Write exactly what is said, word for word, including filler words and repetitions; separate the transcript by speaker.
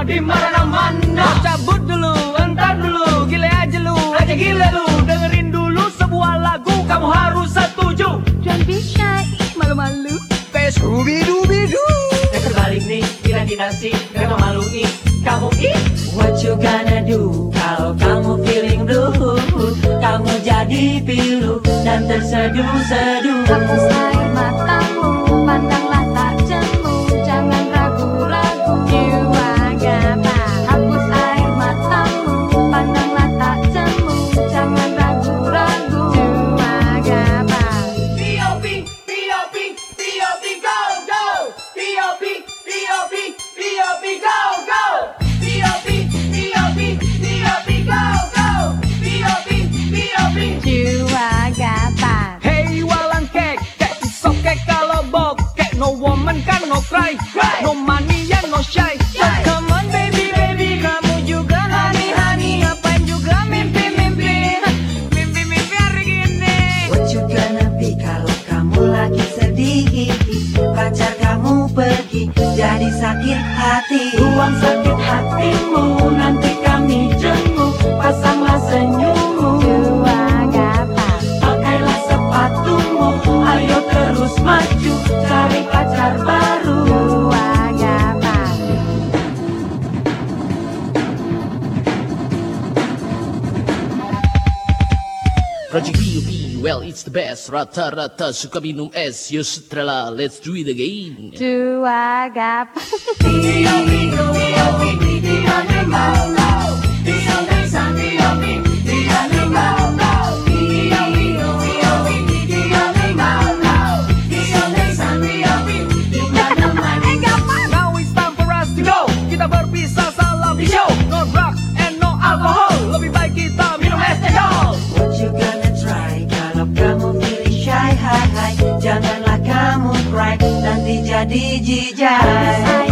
Speaker 1: di mana-mana.
Speaker 2: Cabut dulu,
Speaker 1: Entar dulu,
Speaker 2: gile aja lu,
Speaker 1: aja gila lu. Dengerin dulu sebuah lagu, kamu harus setuju.
Speaker 3: Don't be shy, malu-malu.
Speaker 2: kayak Scooby-Dooby-Doo.
Speaker 1: Yang terbalik nih, kira dinasti, gak malu nih. Kamu ih, what you gonna do? Kalau kamu feeling blue, kamu jadi pilu dan terseduh-seduh.
Speaker 3: Hapus air matamu, pandanglah tak jemu, jangan ragu-ragu. Jiwa gabah. Hapus air matamu, pandanglah tak jemu, jangan ragu-ragu. Jiwa gabah.
Speaker 1: P O P, P O P, P O P, go, go. P O P, P O P, P O P, go, go. P O P, P O P, P O P, go, go. P O P, P O P.
Speaker 3: Jiwa gabah.
Speaker 2: Hey walang kek, kek isok kek kalau bokek. No woman kan no cry, no money ya no shy. So come on baby baby, kamu juga honey honey. Ngapain juga mimpi-mimpi, mimpi-mimpi hari gini.
Speaker 1: What you gonna be kalau kamu lagi sedih? Pacar kamu pergi, jadi sakit hati. Buang sakit hatimu, nanti kami jenguk. Pasanglah senyummu,
Speaker 3: Jiwa gabah.
Speaker 1: pakailah sepatumu. Ayo terus maju, cari pacar baru.
Speaker 3: Jiwa gabah.
Speaker 4: Project P U P, well it's the best. Rata-rata suka minum es. Yo setrala, let's do it again.
Speaker 3: Jiwa gabah.
Speaker 2: Now it's time for us to go. Kita berpisah salam di show. No drugs and no alcohol. Lebih baik kita minum es cendol.
Speaker 1: What you gonna try kalau kamu feeling shy, hi, hi. Janganlah kamu cry, nanti jadi jijai.